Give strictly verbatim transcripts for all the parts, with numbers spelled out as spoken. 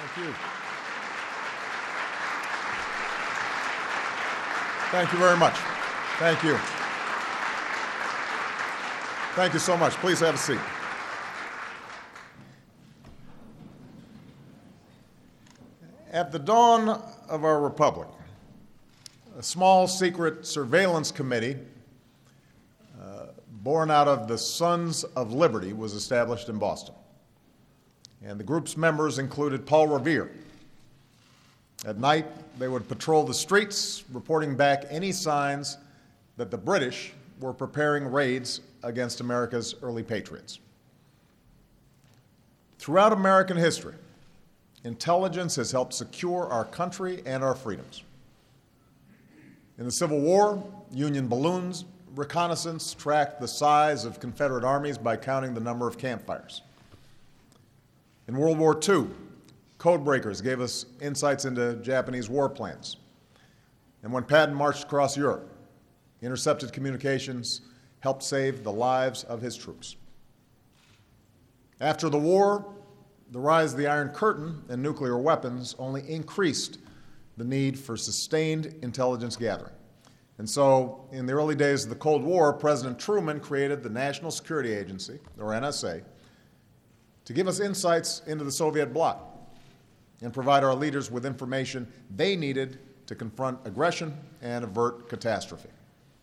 Thank you. Thank you very much. Thank you. Thank you so much. Please have a seat. At the dawn of our republic, a small secret surveillance committee uh, born out of the Sons of Liberty was established in Boston. And the group's members included Paul Revere. At night, they would patrol the streets, reporting back any signs that the British were preparing raids against America's early patriots. Throughout American history, intelligence has helped secure our country and our freedoms. In the Civil War, Union balloons reconnaissance tracked the size of Confederate armies by counting the number of campfires. In World War Two, code breakers gave us insights into Japanese war plans. And when Patton marched across Europe, intercepted communications helped save the lives of his troops. After the war, the rise of the Iron Curtain and nuclear weapons only increased the need for sustained intelligence gathering. And so, in the early days of the Cold War, President Truman created the National Security Agency, or N S A, to give us insights into the Soviet bloc and provide our leaders with information they needed to confront aggression and avert catastrophe.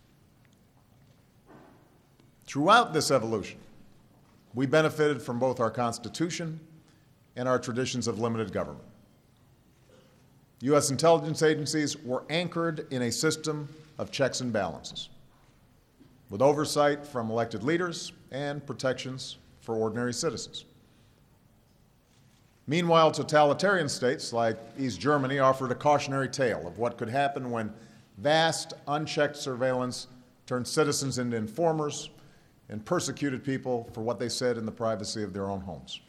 Throughout this evolution, we benefited from both our Constitution and our traditions of limited government. U S intelligence agencies were anchored in a system of checks and balances, with oversight from elected leaders and protections for ordinary citizens. Meanwhile, totalitarian states like East Germany offered a cautionary tale of what could happen when vast, unchecked surveillance turned citizens into informers and persecuted people for what they said in the privacy of their own homes.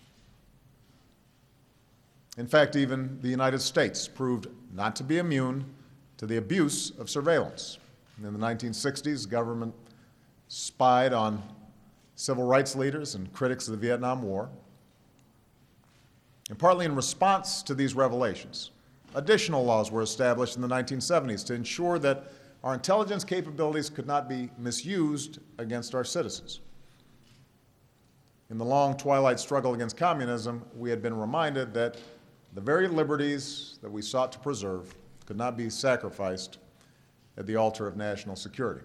In fact, even the United States proved not to be immune to the abuse of surveillance. In the nineteen sixties, government spied on civil rights leaders and critics of the Vietnam War. And partly in response to these revelations, additional laws were established in the nineteen seventies to ensure that our intelligence capabilities could not be misused against our citizens. In the long twilight struggle against communism, we had been reminded that the very liberties that we sought to preserve could not be sacrificed at the altar of national security.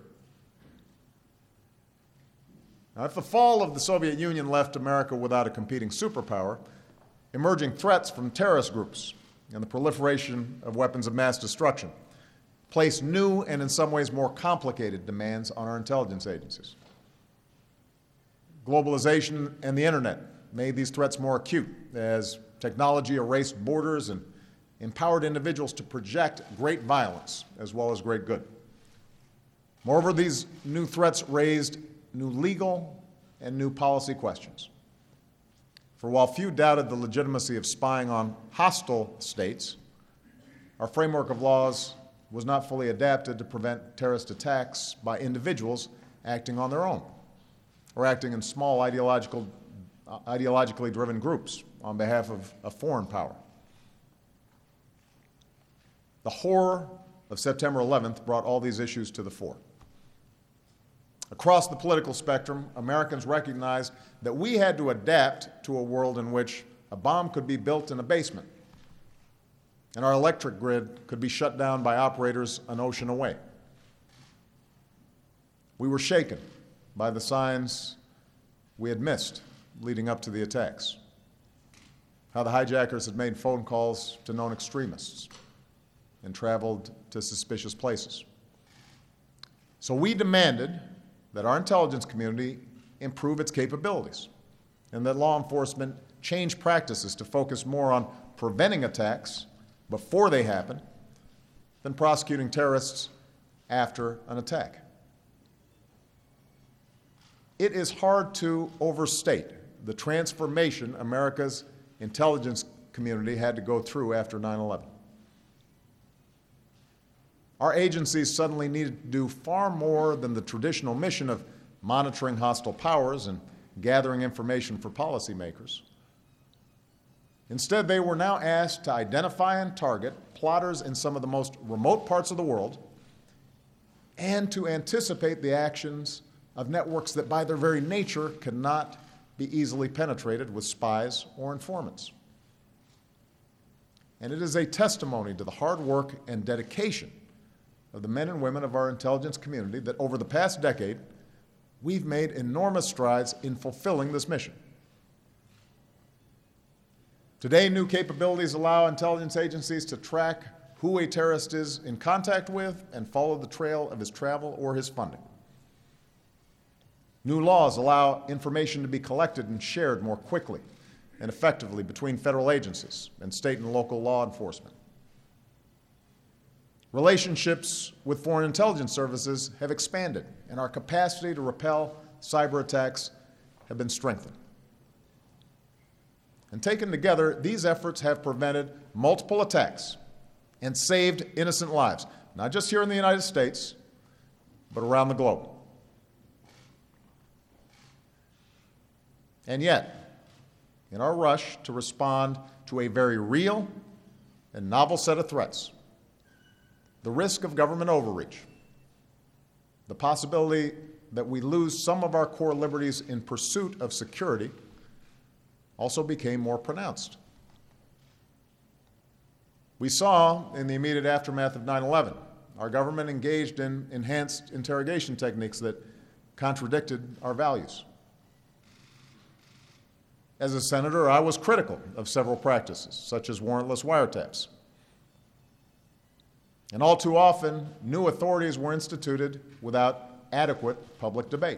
Now, if the fall of the Soviet Union left America without a competing superpower, emerging threats from terrorist groups and the proliferation of weapons of mass destruction placed new and in some ways more complicated demands on our intelligence agencies. Globalization and the internet made these threats more acute as technology erased borders and empowered individuals to project great violence as well as great good. Moreover, these new threats raised new legal and new policy questions. For while few doubted the legitimacy of spying on hostile states, our framework of laws was not fully adapted to prevent terrorist attacks by individuals acting on their own or acting in small ideological, uh, ideologically driven groups on behalf of a foreign power. The horror of September eleventh brought all these issues to the fore. Across the political spectrum, Americans recognized that we had to adapt to a world in which a bomb could be built in a basement and our electric grid could be shut down by operators an ocean away. We were shaken by the signs we had missed leading up to the attacks, how the hijackers had made phone calls to known extremists and traveled to suspicious places. So we demanded that our intelligence community improve its capabilities and that law enforcement change practices to focus more on preventing attacks before they happen than prosecuting terrorists after an attack. It is hard to overstate the transformation America's intelligence community had to go through after nine eleven. Our agencies suddenly needed to do far more than the traditional mission of monitoring hostile powers and gathering information for policymakers. Instead, they were now asked to identify and target plotters in some of the most remote parts of the world and to anticipate the actions of networks that by their very nature cannot be easily penetrated with spies or informants. And it is a testimony to the hard work and dedication of the men and women of our intelligence community that over the past decade, we've made enormous strides in fulfilling this mission. Today, new capabilities allow intelligence agencies to track who a terrorist is in contact with and follow the trail of his travel or his funding. New laws allow information to be collected and shared more quickly and effectively between federal agencies and state and local law enforcement. Relationships with foreign intelligence services have expanded, and our capacity to repel cyber attacks have been strengthened. And taken together, these efforts have prevented multiple attacks and saved innocent lives, not just here in the United States, but around the globe. And yet, in our rush to respond to a very real and novel set of threats, the risk of government overreach, the possibility that we lose some of our core liberties in pursuit of security also became more pronounced. We saw in the immediate aftermath of nine eleven, our government engaged in enhanced interrogation techniques that contradicted our values. As a senator, I was critical of several practices, such as warrantless wiretaps. And all too often, new authorities were instituted without adequate public debate.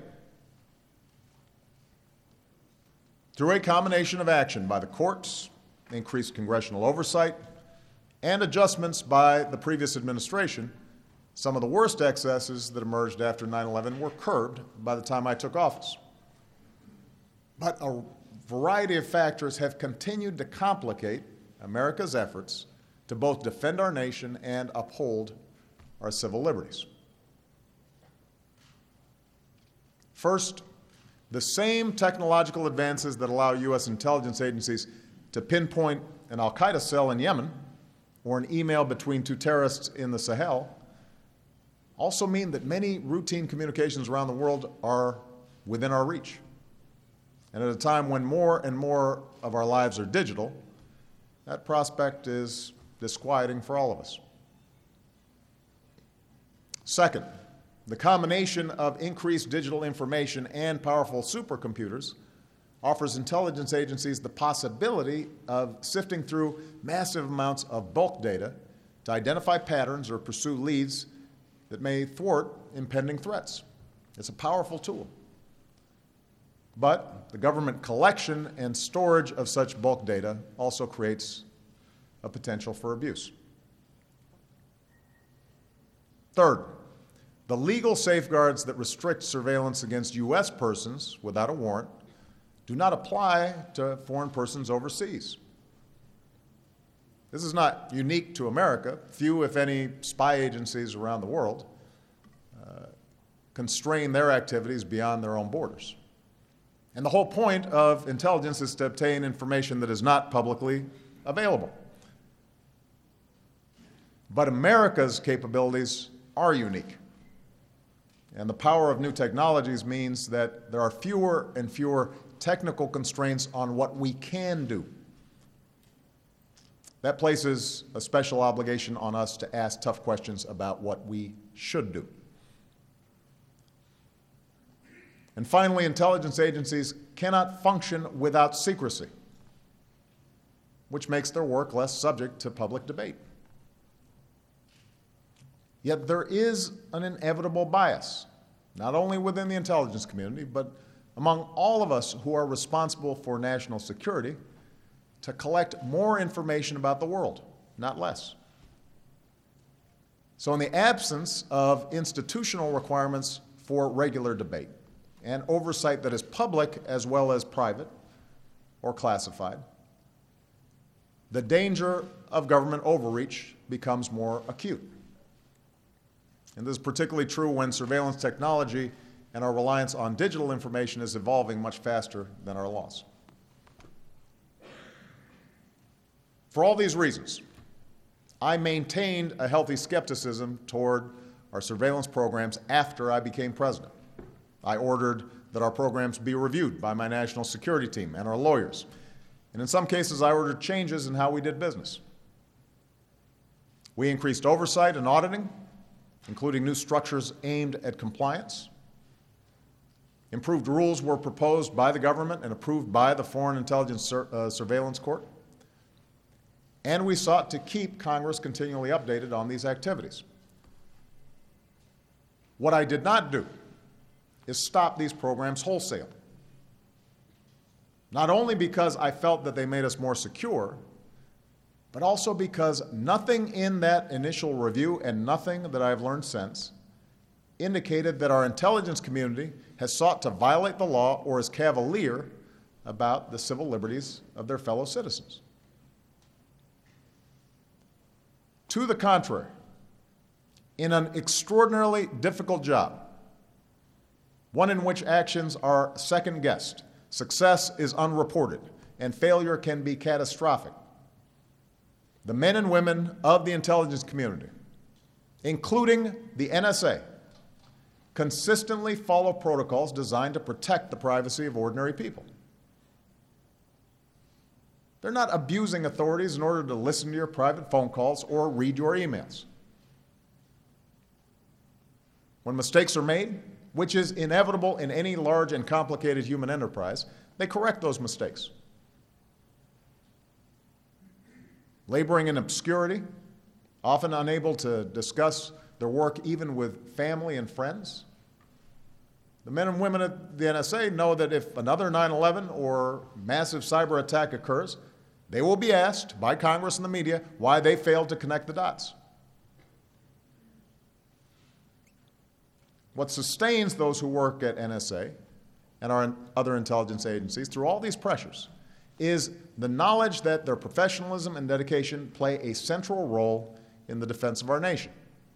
Through a combination of action by the courts, increased congressional oversight, and adjustments by the previous administration, some of the worst excesses that emerged after nine eleven were curbed by the time I took office. But a variety of factors have continued to complicate America's efforts to both defend our nation and uphold our civil liberties. First, the same technological advances that allow U S intelligence agencies to pinpoint an al-Qaeda cell in Yemen or an email between two terrorists in the Sahel also mean that many routine communications around the world are within our reach. And at a time when more and more of our lives are digital, that prospect is disquieting for all of us. Second, the combination of increased digital information and powerful supercomputers offers intelligence agencies the possibility of sifting through massive amounts of bulk data to identify patterns or pursue leads that may thwart impending threats. It's a powerful tool. But the government collection and storage of such bulk data also creates a potential for abuse. Third, the legal safeguards that restrict surveillance against U S persons without a warrant do not apply to foreign persons overseas. This is not unique to America. Few, if any, spy agencies around the world uh, constrain their activities beyond their own borders. And the whole point of intelligence is to obtain information that is not publicly available. But America's capabilities are unique. And the power of new technologies means that there are fewer and fewer technical constraints on what we can do. That places a special obligation on us to ask tough questions about what we should do. And finally, intelligence agencies cannot function without secrecy, which makes their work less subject to public debate. Yet there is an inevitable bias, not only within the intelligence community, but among all of us who are responsible for national security, to collect more information about the world, not less. So in the absence of institutional requirements for regular debate and oversight that is public as well as private or classified, the danger of government overreach becomes more acute. And this is particularly true when surveillance technology and our reliance on digital information is evolving much faster than our laws. For all these reasons, I maintained a healthy skepticism toward our surveillance programs after I became president. I ordered that our programs be reviewed by my national security team and our lawyers. And in some cases, I ordered changes in how we did business. We increased oversight and auditing, including new structures aimed at compliance. Improved rules were proposed by the government and approved by the Foreign Intelligence Sur- uh, Surveillance Court. And we sought to keep Congress continually updated on these activities. What I did not do is stop these programs wholesale. Not only because I felt that they made us more secure, but also because nothing in that initial review and nothing that I've learned since indicated that our intelligence community has sought to violate the law or is cavalier about the civil liberties of their fellow citizens. To the contrary, in an extraordinarily difficult job, one in which actions are second-guessed, success is unreported, and failure can be catastrophic, the men and women of the intelligence community, including the N S A, consistently follow protocols designed to protect the privacy of ordinary people. They're not abusing authorities in order to listen to your private phone calls or read your emails. When mistakes are made, which is inevitable in any large and complicated human enterprise, they correct those mistakes. Laboring in obscurity, often unable to discuss their work even with family and friends, the men and women at the N S A know that if another nine eleven or massive cyber attack occurs, they will be asked by Congress and the media why they failed to connect the dots. What sustains those who work at N S A and our other intelligence agencies through all these pressures is the knowledge that their professionalism and dedication play a central role in the defense of our nation.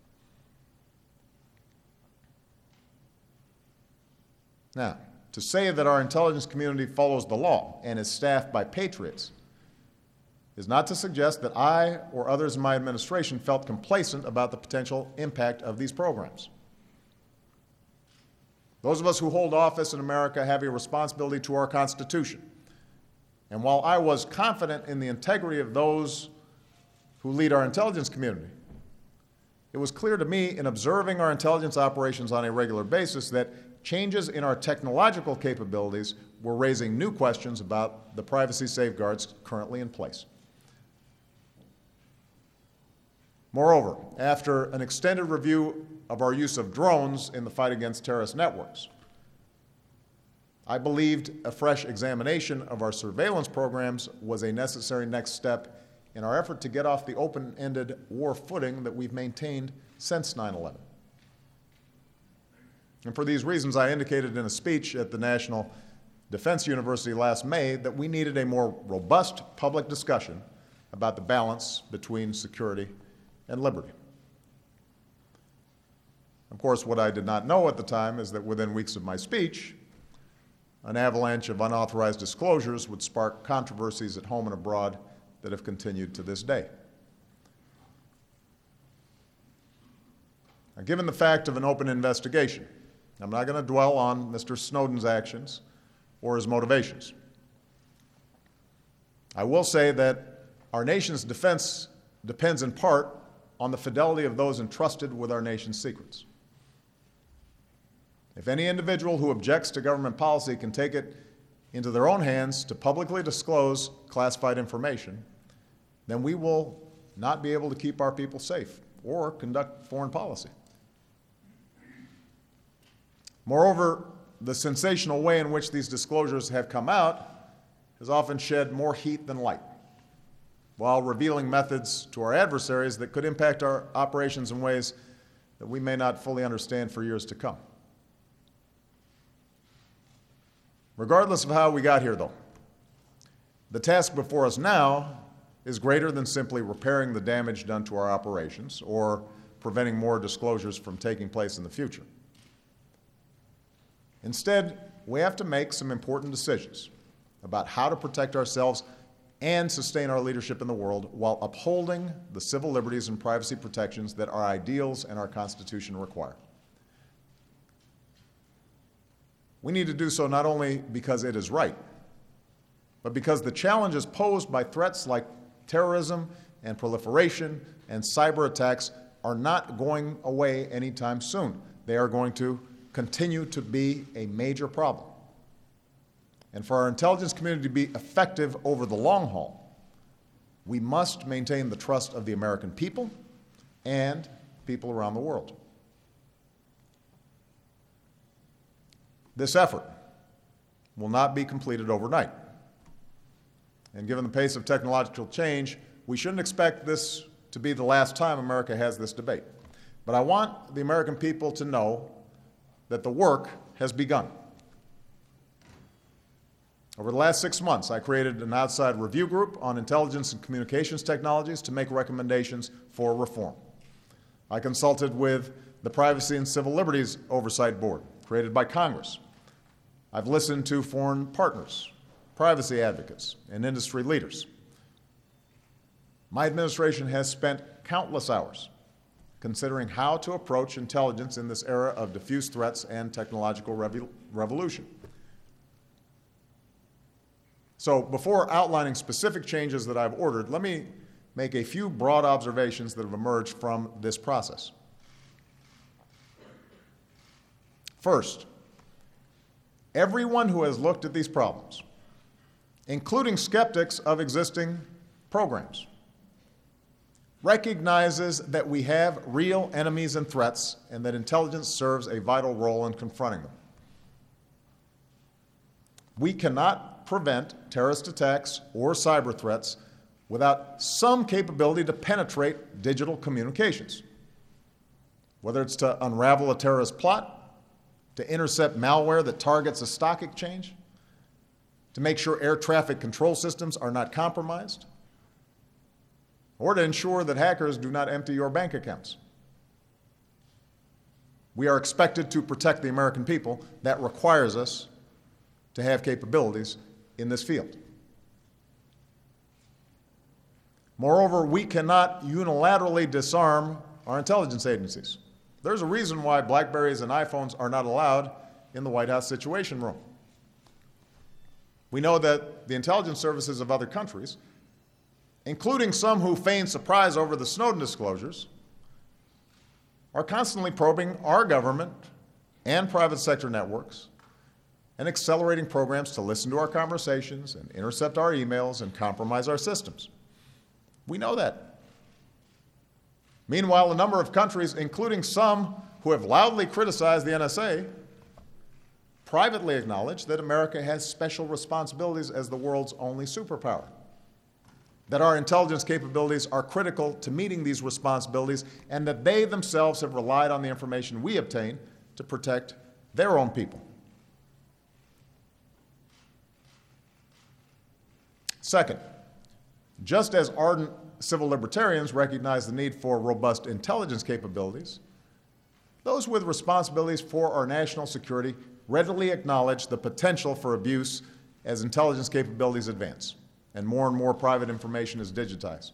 Now, to say that our intelligence community follows the law and is staffed by patriots is not to suggest that I or others in my administration felt complacent about the potential impact of these programs. Those of us who hold office in America have a responsibility to our Constitution. And while I was confident in the integrity of those who lead our intelligence community, it was clear to me in observing our intelligence operations on a regular basis that changes in our technological capabilities were raising new questions about the privacy safeguards currently in place. Moreover, after an extended review of our use of drones in the fight against terrorist networks, I believed a fresh examination of our surveillance programs was a necessary next step in our effort to get off the open-ended war footing that we've maintained since nine eleven. And for these reasons, I indicated in a speech at the National Defense University last May that we needed a more robust public discussion about the balance between security and liberty. Of course, what I did not know at the time is that within weeks of my speech, an avalanche of unauthorized disclosures would spark controversies at home and abroad that have continued to this day. Now, given the fact of an open investigation, I'm not going to dwell on Mister Snowden's actions or his motivations. I will say that our nation's defense depends in part on the fidelity of those entrusted with our nation's secrets. If any individual who objects to government policy can take it into their own hands to publicly disclose classified information, then we will not be able to keep our people safe or conduct foreign policy. Moreover, the sensational way in which these disclosures have come out has often shed more heat than light, while revealing methods to our adversaries that could impact our operations in ways that we may not fully understand for years to come. Regardless of how we got here, though, the task before us now is greater than simply repairing the damage done to our operations or preventing more disclosures from taking place in the future. Instead, we have to make some important decisions about how to protect ourselves and sustain our leadership in the world while upholding the civil liberties and privacy protections that our ideals and our Constitution require. We need to do so not only because it is right, but because the challenges posed by threats like terrorism and proliferation and cyber attacks are not going away anytime soon. They are going to continue to be a major problem. And for our intelligence community to be effective over the long haul, we must maintain the trust of the American people and people around the world. This effort will not be completed overnight. And given the pace of technological change, we shouldn't expect this to be the last time America has this debate. But I want the American people to know that the work has begun. Over the last six months, I created an outside review group on intelligence and communications technologies to make recommendations for reform. I consulted with the Privacy and Civil Liberties Oversight Board, created by Congress. I've listened to foreign partners, privacy advocates, and industry leaders. My administration has spent countless hours considering how to approach intelligence in this era of diffuse threats and technological rev- revolution. So before outlining specific changes that I've ordered, let me make a few broad observations that have emerged from this process. First, everyone who has looked at these problems, including skeptics of existing programs, recognizes that we have real enemies and threats and that intelligence serves a vital role in confronting them. We cannot prevent terrorist attacks or cyber threats without some capability to penetrate digital communications, whether it's to unravel a terrorist plot, to intercept malware that targets a stock exchange, to make sure air traffic control systems are not compromised, or to ensure that hackers do not empty your bank accounts. We are expected to protect the American people. That requires us to have capabilities in this field. Moreover, we cannot unilaterally disarm our intelligence agencies. There's a reason why BlackBerries and iPhones are not allowed in the White House Situation Room. We know that the intelligence services of other countries, including some who feign surprise over the Snowden disclosures, are constantly probing our government and private sector networks and accelerating programs to listen to our conversations and intercept our emails and compromise our systems. We know that. Meanwhile, a number of countries, including some who have loudly criticized the N S A, privately acknowledge that America has special responsibilities as the world's only superpower, that our intelligence capabilities are critical to meeting these responsibilities, and that they themselves have relied on the information we obtain to protect their own people. Second, just as ardent civil libertarians recognize the need for robust intelligence capabilities, those with responsibilities for our national security readily acknowledge the potential for abuse as intelligence capabilities advance and more and more private information is digitized.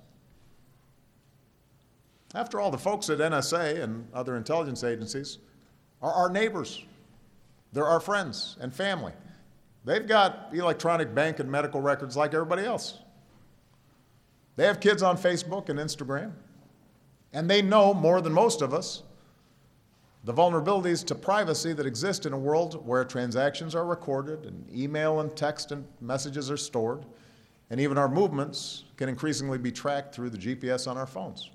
After all, the folks at N S A and other intelligence agencies are our neighbors. They're our friends and family. They've got electronic bank and medical records like everybody else. They have kids on Facebook and Instagram, and they know more than most of us the vulnerabilities to privacy that exist in a world where transactions are recorded and email and text and messages are stored, and even our movements can increasingly be tracked through the G P S on our phones.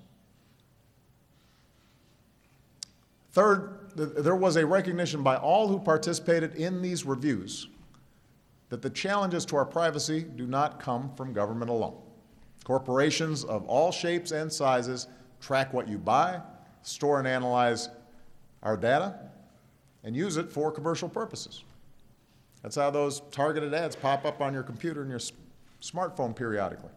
Third, there was a recognition by all who participated in these reviews that the challenges to our privacy do not come from government alone. Corporations of all shapes and sizes track what you buy, store and analyze our data, and use it for commercial purposes. That's how those targeted ads pop up on your computer and your smartphone periodically.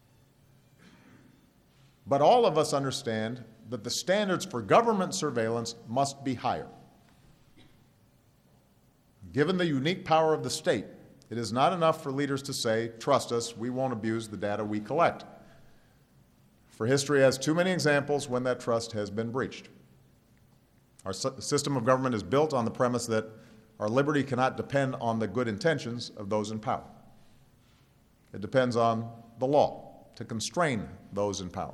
But all of us understand that the standards for government surveillance must be higher. Given the unique power of the state It is not enough for leaders to say, trust us, we won't abuse the data we collect. For history has too many examples when that trust has been breached. Our system of government is built on the premise that our liberty cannot depend on the good intentions of those in power. It depends on the law to constrain those in power.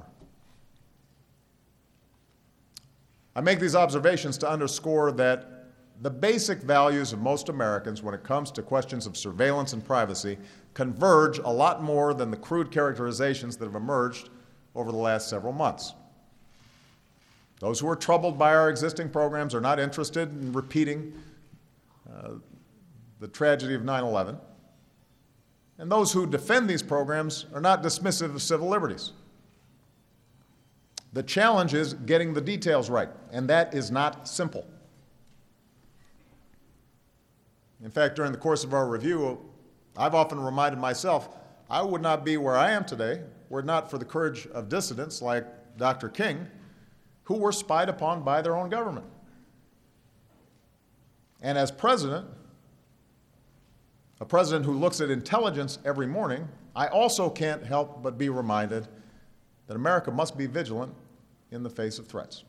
I make these observations to underscore that the basic values of most Americans when it comes to questions of surveillance and privacy converge a lot more than the crude characterizations that have emerged over the last several months. Those who are troubled by our existing programs are not interested in repeating uh, the tragedy of nine eleven. And those who defend these programs are not dismissive of civil liberties. The challenge is getting the details right, and that is not simple. In fact, during the course of our review, I've often reminded myself I would not be where I am today were it not for the courage of dissidents like Doctor King, who were spied upon by their own government. And as president, a president who looks at intelligence every morning, I also can't help but be reminded that America must be vigilant in the face of threats.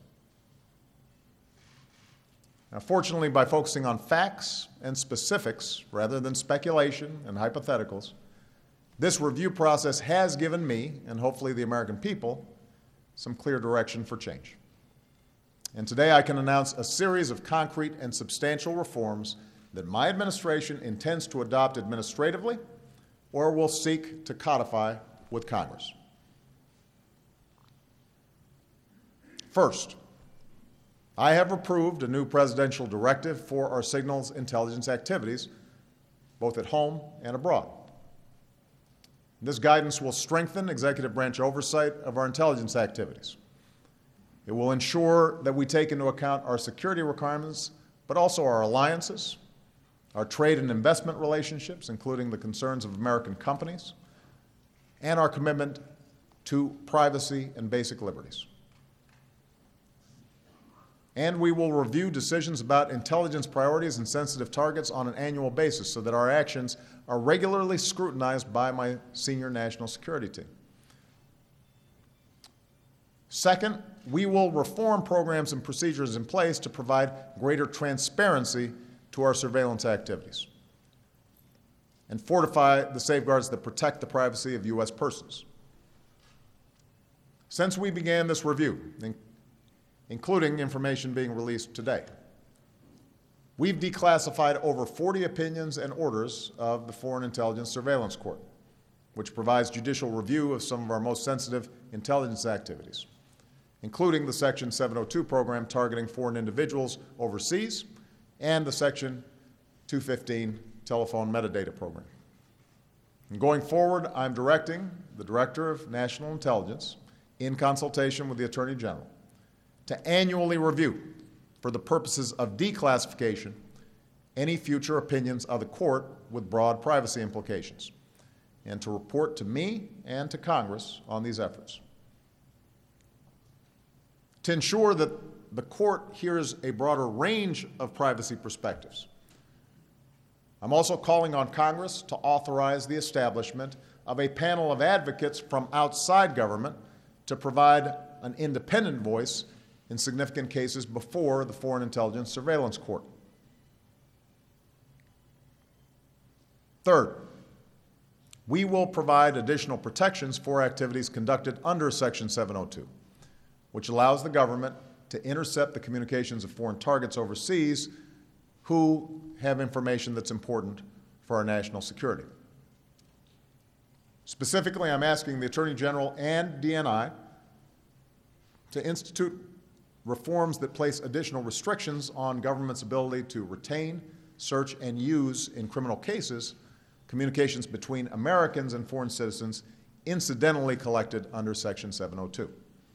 Now, fortunately, by focusing on facts and specifics rather than speculation and hypotheticals, this review process has given me, and hopefully the American people, some clear direction for change. And today I can announce a series of concrete and substantial reforms that my administration intends to adopt administratively or will seek to codify with Congress. First, I have approved a new presidential directive for our signals intelligence activities, both at home and abroad. This guidance will strengthen executive branch oversight of our intelligence activities. It will ensure that we take into account our security requirements, but also our alliances, our trade and investment relationships, including the concerns of American companies, and our commitment to privacy and basic liberties. And we will review decisions about intelligence priorities and sensitive targets on an annual basis so that our actions are regularly scrutinized by my senior national security team. Second, we will reform programs and procedures in place to provide greater transparency to our surveillance activities and fortify the safeguards that protect the privacy of U S persons. Since we began this review, including information being released today, we've declassified over forty opinions and orders of the Foreign Intelligence Surveillance Court, which provides judicial review of some of our most sensitive intelligence activities, including the Section seven oh two program targeting foreign individuals overseas and the Section two fifteen telephone metadata program. And going forward, I'm directing the Director of National Intelligence, in consultation with the Attorney General, to annually review, for the purposes of declassification, any future opinions of the court with broad privacy implications, and to report to me and to Congress on these efforts. To ensure that the court hears a broader range of privacy perspectives, I'm also calling on Congress to authorize the establishment of a panel of advocates from outside government to provide an independent voice in significant cases before the Foreign Intelligence Surveillance Court. Third, we will provide additional protections for activities conducted under Section seven oh two, which allows the government to intercept the communications of foreign targets overseas who have information that's important for our national security. Specifically, I'm asking the Attorney General and D N I to institute reforms that place additional restrictions on government's ability to retain, search, and use in criminal cases communications between Americans and foreign citizens incidentally collected under Section seven oh two.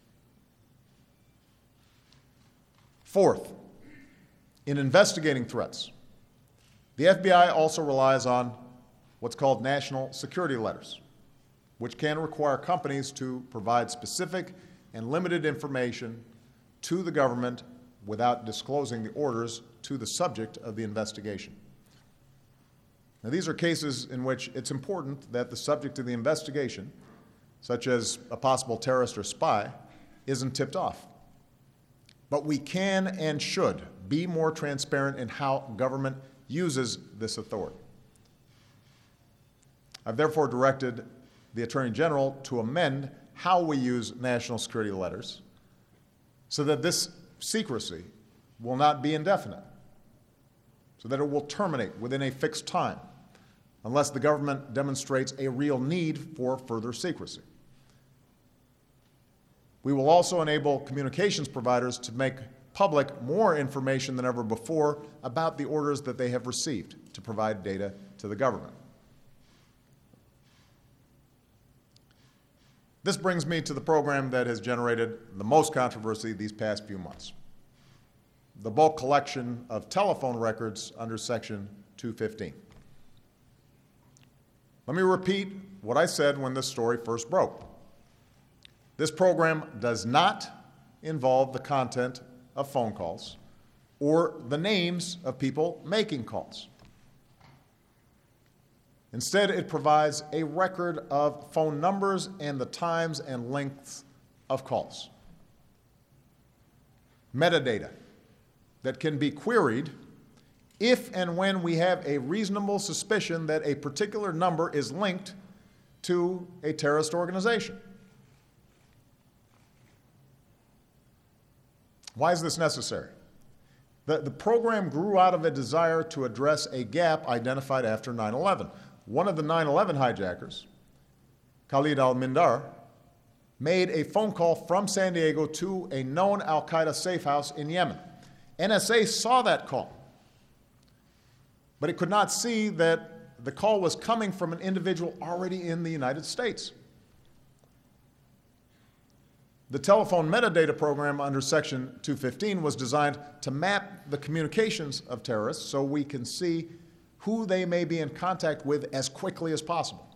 Fourth, in investigating threats, the F B I also relies on what's called national security letters, which can require companies to provide specific and limited information to the government without disclosing the orders to the subject of the investigation. Now, these are cases in which it's important that the subject of the investigation, such as a possible terrorist or spy, isn't tipped off. But we can and should be more transparent in how government uses this authority. I've therefore directed the Attorney General to amend how we use national security letters so that this secrecy will not be indefinite, so that it will terminate within a fixed time unless the government demonstrates a real need for further secrecy. We will also enable communications providers to make public more information than ever before about the orders that they have received to provide data to the government. This brings me to the program that has generated the most controversy these past few months: the bulk collection of telephone records under Section two fifteen. Let me repeat what I said when this story first broke. This program does not involve the content of phone calls or the names of people making calls. Instead, it provides a record of phone numbers and the times and lengths of calls. Metadata that can be queried if and when we have a reasonable suspicion that a particular number is linked to a terrorist organization. Why is this necessary? The, the program grew out of a desire to address a gap identified after nine eleven. One of the nine eleven hijackers, Khalid al-Mindar, made a phone call from San Diego to a known al-Qaeda safe house in Yemen. N S A saw that call, but it could not see that the call was coming from an individual already in the United States. The telephone metadata program under Section two fifteen was designed to map the communications of terrorists so we can see who they may be in contact with as quickly as possible.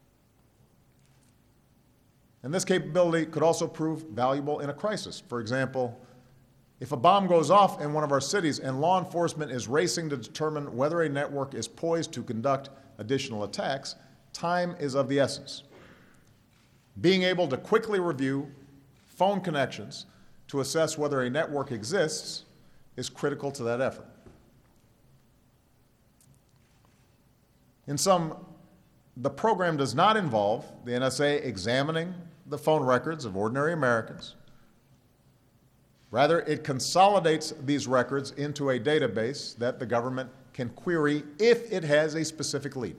And this capability could also prove valuable in a crisis. For example, if a bomb goes off in one of our cities and law enforcement is racing to determine whether a network is poised to conduct additional attacks, time is of the essence. Being able to quickly review phone connections to assess whether a network exists is critical to that effort. In sum, the program does not involve the N S A examining the phone records of ordinary Americans. Rather, it consolidates these records into a database that the government can query if it has a specific lead.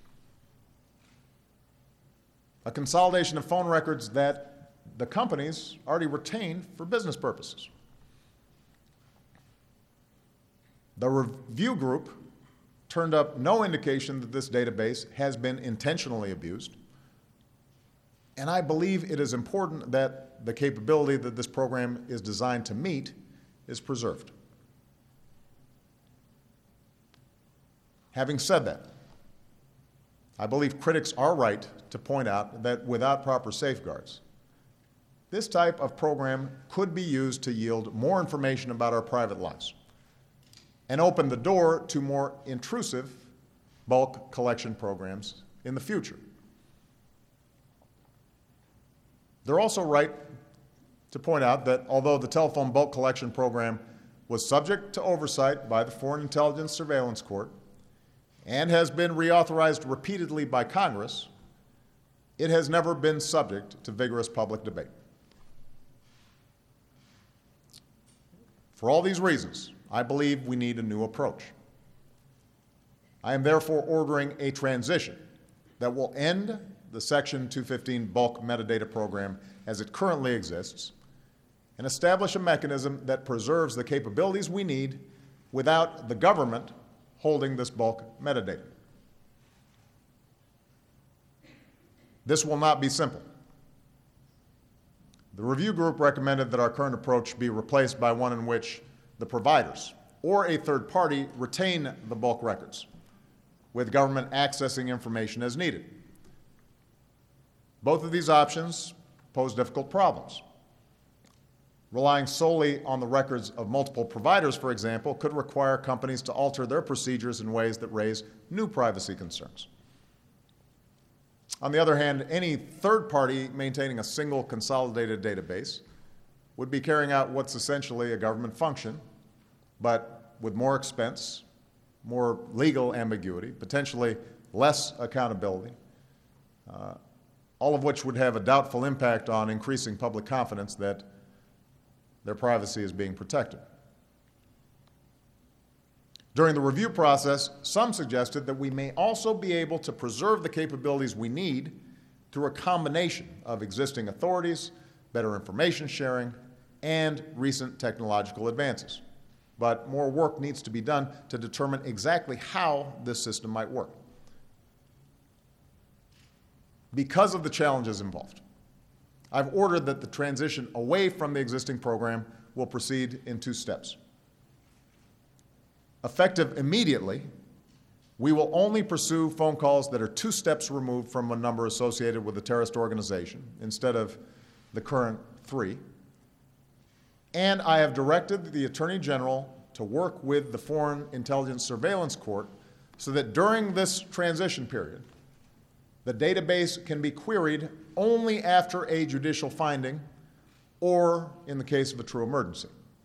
A consolidation of phone records that the companies already retain for business purposes. The review group turned up no indication that this database has been intentionally abused, and I believe it is important that the capability that this program is designed to meet is preserved. Having said that, I believe critics are right to point out that without proper safeguards, this type of program could be used to yield more information about our private lives and open the door to more intrusive bulk collection programs in the future. They're also right to point out that although the telephone bulk collection program was subject to oversight by the Foreign Intelligence Surveillance Court and has been reauthorized repeatedly by Congress, it has never been subject to vigorous public debate. For all these reasons, I believe we need a new approach. I am therefore ordering a transition that will end the Section two fifteen bulk metadata program as it currently exists and establish a mechanism that preserves the capabilities we need without the government holding this bulk metadata. This will not be simple. The review group recommended that our current approach be replaced by one in which the providers or a third party retain the bulk records, with government accessing information as needed. Both of these options pose difficult problems. Relying solely on the records of multiple providers, for example, could require companies to alter their procedures in ways that raise new privacy concerns. On the other hand, any third party maintaining a single consolidated database would be carrying out what's essentially a government function, but with more expense, more legal ambiguity, potentially less accountability, uh, all of which would have a doubtful impact on increasing public confidence that their privacy is being protected. During the review process, some suggested that we may also be able to preserve the capabilities we need through a combination of existing authorities, better information sharing, and recent technological advances. But more work needs to be done to determine exactly how this system might work. Because of the challenges involved, I've ordered that the transition away from the existing program will proceed in two steps. Effective immediately, we will only pursue phone calls that are two steps removed from a number associated with a terrorist organization instead of the current three. And I have directed the Attorney General to work with the Foreign Intelligence Surveillance Court so that during this transition period, the database can be queried only after a judicial finding or in the case of a true emergency.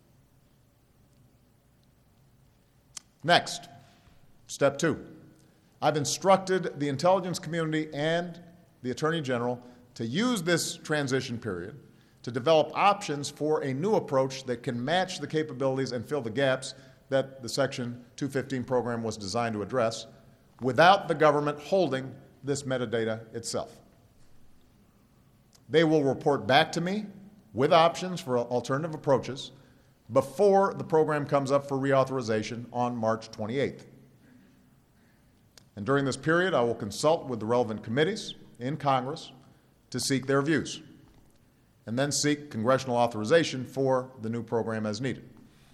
Next, step two. I've instructed the intelligence community and the Attorney General to use this transition period to develop options for a new approach that can match the capabilities and fill the gaps that the Section two fifteen program was designed to address without the government holding this metadata itself. They will report back to me with options for alternative approaches before the program comes up for reauthorization on March twenty-eighth. And during this period, I will consult with the relevant committees in Congress to seek their views, and then seek congressional authorization for the new program as needed.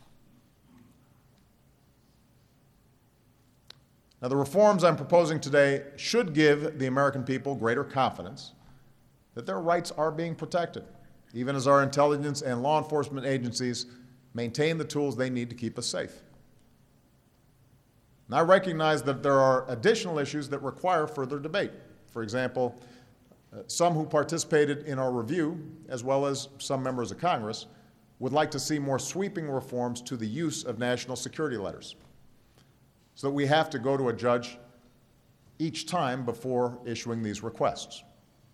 Now, the reforms I'm proposing today should give the American people greater confidence that their rights are being protected, even as our intelligence and law enforcement agencies maintain the tools they need to keep us safe. And I recognize that there are additional issues that require further debate. For example, uh, some who participated in our review, as well as some members of Congress, would like to see more sweeping reforms to the use of national security letters, so that we have to go to a judge each time before issuing these requests.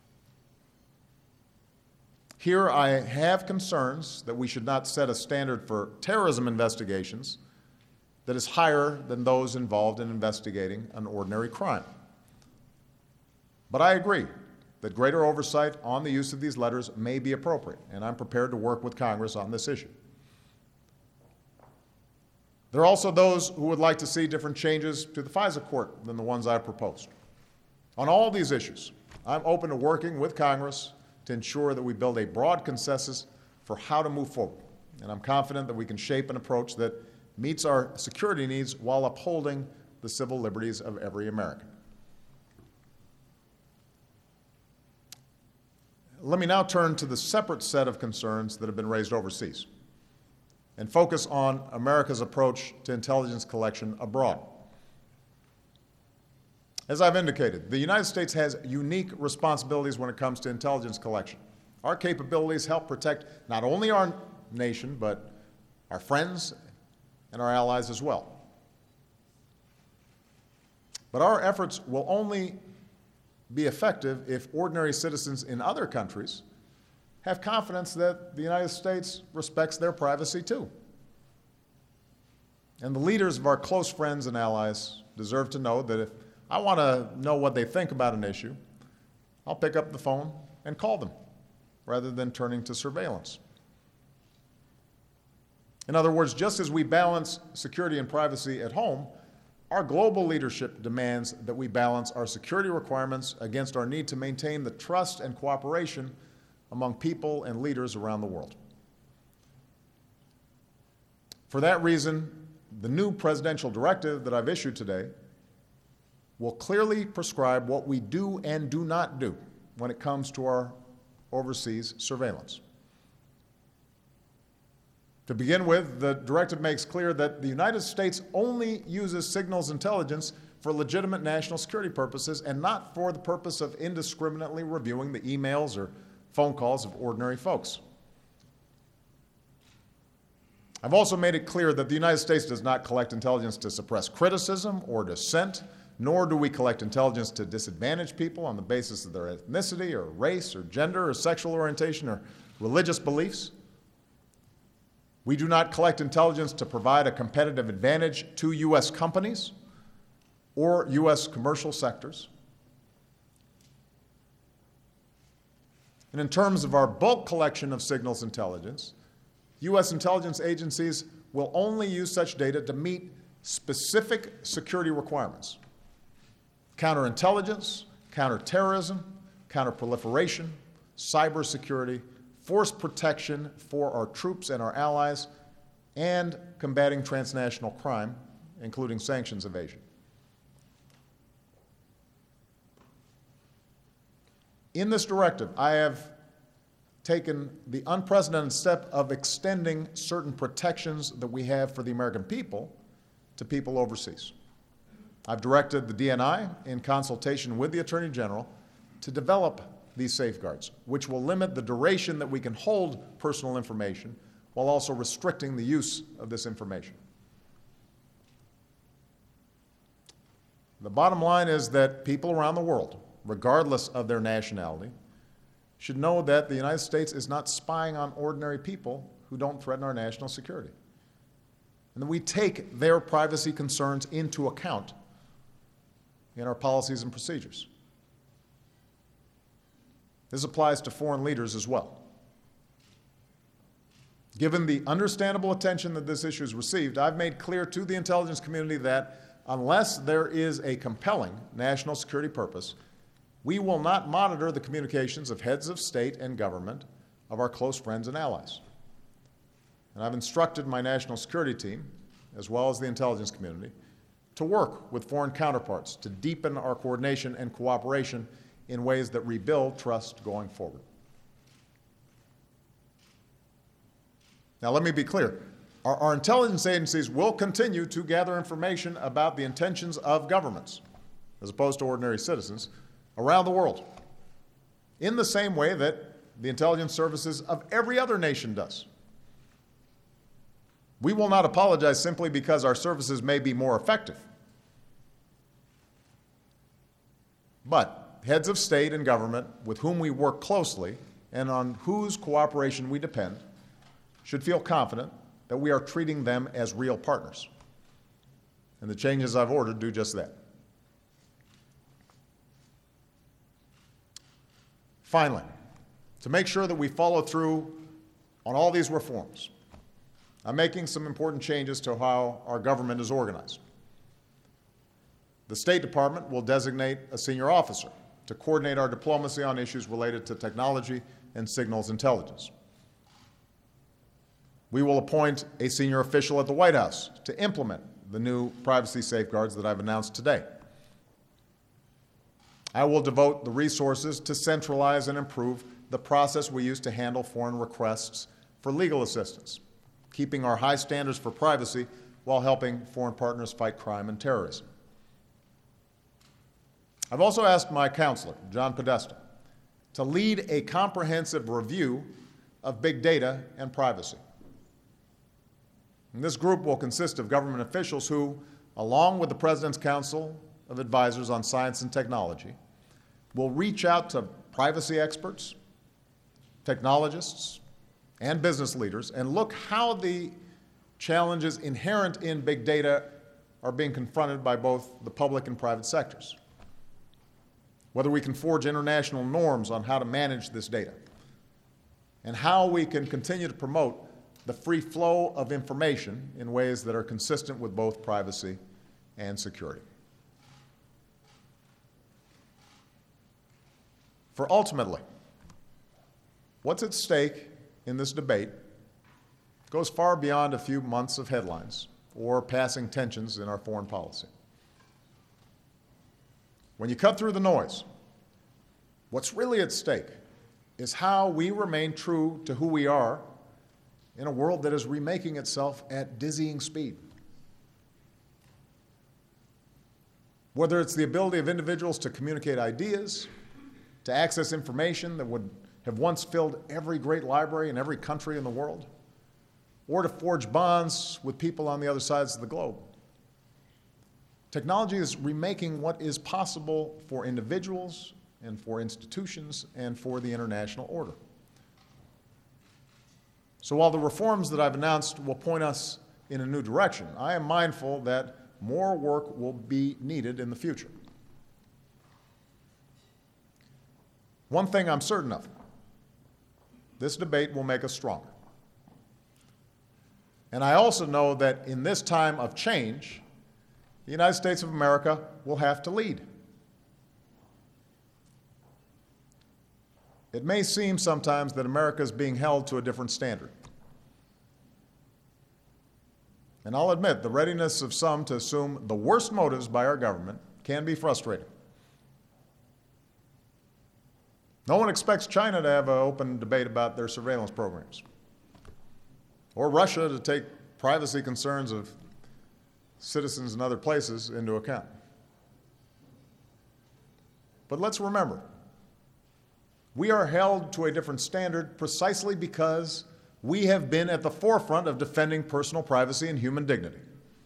Here I have concerns that we should not set a standard for terrorism investigations that is higher than those involved in investigating an ordinary crime. But I agree that greater oversight on the use of these letters may be appropriate, and I'm prepared to work with Congress on this issue. There are also those who would like to see different changes to the FISA court than the ones I've proposed. On all these issues, I'm open to working with Congress to ensure that we build a broad consensus for how to move forward. And I'm confident that we can shape an approach that meets our security needs while upholding the civil liberties of every American. Let me now turn to the separate set of concerns that have been raised overseas and focus on America's approach to intelligence collection abroad. As I've indicated, the United States has unique responsibilities when it comes to intelligence collection. Our capabilities help protect not only our nation, but our friends and our allies as well. But our efforts will only be effective if ordinary citizens in other countries have confidence that the United States respects their privacy too. And the leaders of our close friends and allies deserve to know that if I want to know what they think about an issue, I'll pick up the phone and call them rather than turning to surveillance. In other words, just as we balance security and privacy at home, our global leadership demands that we balance our security requirements against our need to maintain the trust and cooperation among people and leaders around the world. For that reason, the new presidential directive that I've issued today will clearly prescribe what we do and do not do when it comes to our overseas surveillance. To begin with, the directive makes clear that the United States only uses signals intelligence for legitimate national security purposes and not for the purpose of indiscriminately reviewing the emails or phone calls of ordinary folks. I've also made it clear that the United States does not collect intelligence to suppress criticism or dissent, nor do we collect intelligence to disadvantage people on the basis of their ethnicity or race or gender or sexual orientation or religious beliefs. We do not collect intelligence to provide a competitive advantage to U S companies or U S commercial sectors. And in terms of our bulk collection of signals intelligence, U S intelligence agencies will only use such data to meet specific security requirements: counterintelligence, counterterrorism, counterproliferation, cybersecurity, force protection for our troops and our allies, and combating transnational crime, including sanctions evasion. In this directive, I have taken the unprecedented step of extending certain protections that we have for the American people to people overseas. I've directed the D N I, in consultation with the Attorney General, to develop these safeguards, which will limit the duration that we can hold personal information while also restricting the use of this information. The bottom line is that people around the world, regardless of their nationality, should know that the United States is not spying on ordinary people who don't threaten our national security, and that we take their privacy concerns into account in our policies and procedures. This applies to foreign leaders as well. Given the understandable attention that this issue has received, I've made clear to the intelligence community that unless there is a compelling national security purpose, we will not monitor the communications of heads of state and government of our close friends and allies. And I've instructed my national security team, as well as the intelligence community, to work with foreign counterparts to deepen our coordination and cooperation in ways that rebuild trust going forward. Now, let me be clear. Our, our intelligence agencies will continue to gather information about the intentions of governments, as opposed to ordinary citizens, around the world, in the same way that the intelligence services of every other nation does. We will not apologize simply because our services may be more effective. But heads of state and government with whom we work closely and on whose cooperation we depend should feel confident that we are treating them as real partners. And the changes I've ordered do just that. Finally, to make sure that we follow through on all these reforms, I'm making some important changes to how our government is organized. The State Department will designate a senior officer to coordinate our diplomacy on issues related to technology and signals intelligence. We will appoint a senior official at the White House to implement the new privacy safeguards that I've announced today. I will devote the resources to centralize and improve the process we use to handle foreign requests for legal assistance, keeping our high standards for privacy while helping foreign partners fight crime and terrorism. I've also asked my counselor, John Podesta, to lead a comprehensive review of big data and privacy. And this group will consist of government officials who, along with the President's Council of Advisors on Science and Technology, will reach out to privacy experts, technologists, and business leaders and look how the challenges inherent in big data are being confronted by both the public and private sectors. Whether we can forge international norms on how to manage this data, and how we can continue to promote the free flow of information in ways that are consistent with both privacy and security. For ultimately, what's at stake in this debate goes far beyond a few months of headlines or passing tensions in our foreign policy. When you cut through the noise, what's really at stake is how we remain true to who we are in a world that is remaking itself at dizzying speed. Whether it's the ability of individuals to communicate ideas, to access information that would have once filled every great library in every country in the world, or to forge bonds with people on the other sides of the globe. Technology is remaking what is possible for individuals and for institutions and for the international order. So while the reforms that I've announced will point us in a new direction, I am mindful that more work will be needed in the future. One thing I'm certain of, this debate will make us stronger. And I also know that in this time of change, the United States of America will have to lead. It may seem sometimes that America is being held to a different standard. And I'll admit, the readiness of some to assume the worst motives by our government can be frustrating. No one expects China to have an open debate about their surveillance programs, or Russia to take privacy concerns of citizens in other places into account. But let's remember, we are held to a different standard precisely because we have been at the forefront of defending personal privacy and human dignity.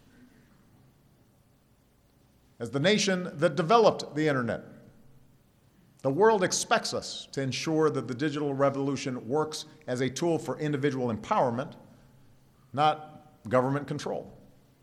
As the nation that developed the internet, the world expects us to ensure that the digital revolution works as a tool for individual empowerment, not government control.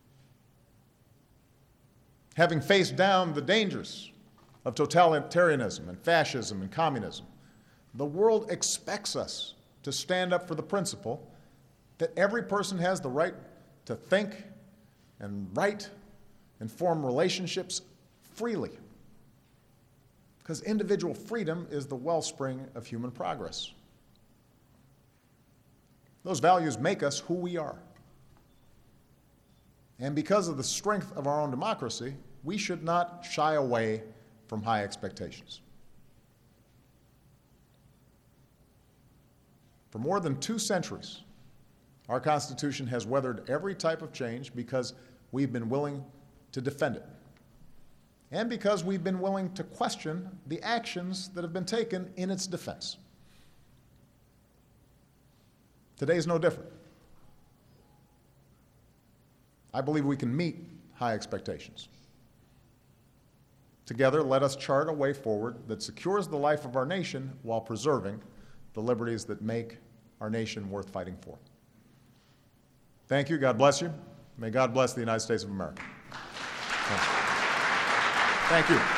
Having faced down the dangers of totalitarianism and fascism and communism, the world expects us to stand up for the principle that every person has the right to think and write and form relationships freely. Because individual freedom is the wellspring of human progress. Those values make us who we are. And because of the strength of our own democracy, we should not shy away from high expectations. For more than two centuries, our Constitution has weathered every type of change because we've been willing to defend it, and because we've been willing to question the actions that have been taken in its defense. Today is no different. I believe we can meet high expectations. Together, let us chart a way forward that secures the life of our nation while preserving the liberties that make our nation worth fighting for. Thank you. God bless you. May God bless the United States of America. Thank you.